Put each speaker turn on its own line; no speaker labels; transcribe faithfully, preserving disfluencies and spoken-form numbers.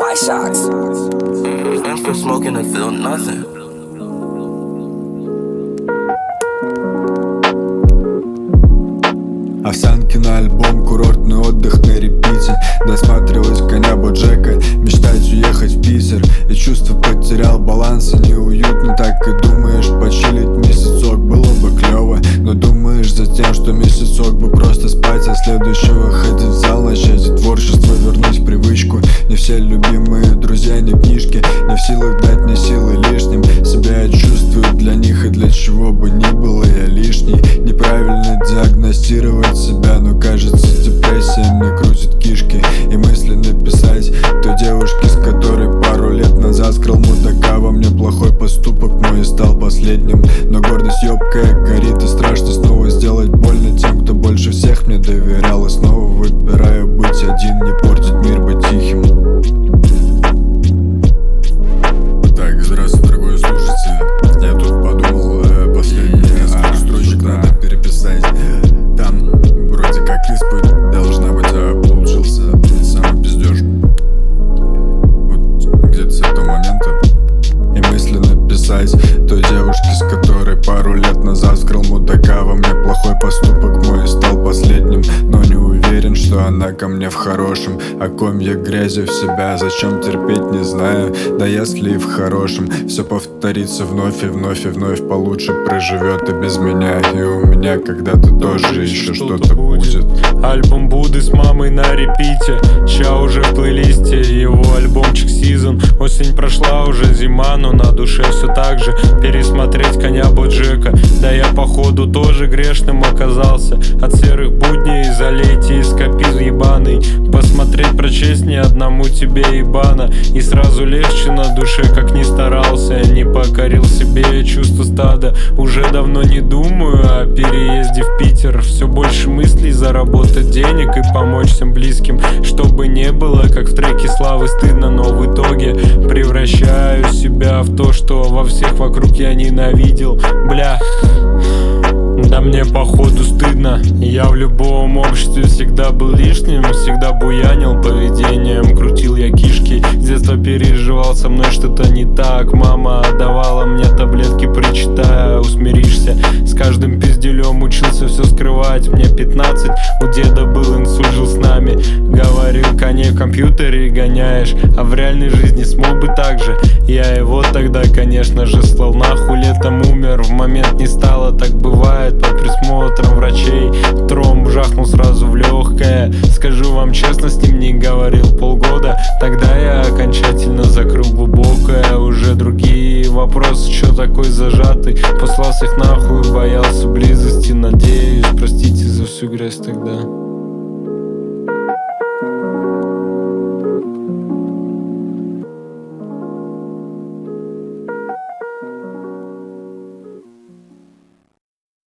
White Sox.
Mm-hmm. Went from smoking to feel nothing.
Овсянки на альбом, курортный отдых на репите. Досматривать коня Боджека, мечтать уехать в Питер. И чувство потерял баланс, и неуютно. Так и думаешь, почилить месяцок было бы клево. Но думаешь затем, что месяцок бы просто спать, а следующего ходить в зал, начать и творчество вернуть в привычку. Не все любимые друзья, не книжки, не в силах дать мне силы лишним. Себя я чувствую для них, и для чего бы ни было я лишний. Неправильно диагностировать себя, но кажется, депрессия мне крутит кишки. И мысли написать той девушке, с которой пару лет назад скрыл мудака. Во мне плохой поступок мой и стал последним. Но гордость ёбкая горит, и страшно снова сделать больно тем, кто больше всех мне доверял. И снова выбираю быть один, не портить мир, быть тихим. Так, здравствуй, дорогой слушатель. Я тут подумал, э, последние несколько строчек надо переписать. Там вроде как исповедь должна быть, а получился самый пиздеж. Вот где-то с этого момента. И мысленно писать той девушке, с которой пару лет назад скрыл мудака. Во мне плохой поступок мой и стал последним. Но не уверен, что она ко мне в хорошем. О комья грязи в себя зачем терпеть, не знаю. Да если и в хорошем все повторится вновь и вновь и вновь. Получше проживет и без меня. И у меня когда-то тоже еще что-то будет.
Альбом Будды с мамой на репите. Ща уже в плейлисте его альбомчик Season. Осень прошла, уже зима, но на душе все так же. Пересмотреть коня Боджека. Да я походу тоже грешным оказался. От серых будней залейте эскапизм ебаный. Посмотреть, прочесть не одному тебе ебано. И сразу легче на душе, как ни старался. Не покорил себе чувство стада. Уже давно не думаю о переезде в Питер. Все больше мыслей заработать денег и помочь всем близким. Чтобы не было, как в треке Славы, стыдно, но в итоге превращаю себя в то, что во всех вокруг я ненавидел. Бля, да мне походу стыдно. Я в любом обществе всегда был лишним. Всегда буянил поведением, крутил я кишки. С детства переживал, со мной что-то не так. Мама давала мне таблетки, прочитая, усмиришься. С каждым пизделем учился все скрывать. Мне пятнадцать, у деда был инсульт, жил с нами. Говорил, коней в компьютере гоняешь, а в реальной жизни смог бы так же. Я его тогда, конечно же, слал нахуй. Летом умер, в момент не стало, так бывает. Под присмотром врачей тромб жахнул сразу в легкое. Скажу вам честно, с ним не говорил полгода. Тогда я окончательно закрыл глубокое. Уже другие вопросы, чё такой зажатый. Послал всех нахуй, боялся близости. Надеюсь, простите за всю грязь тогда.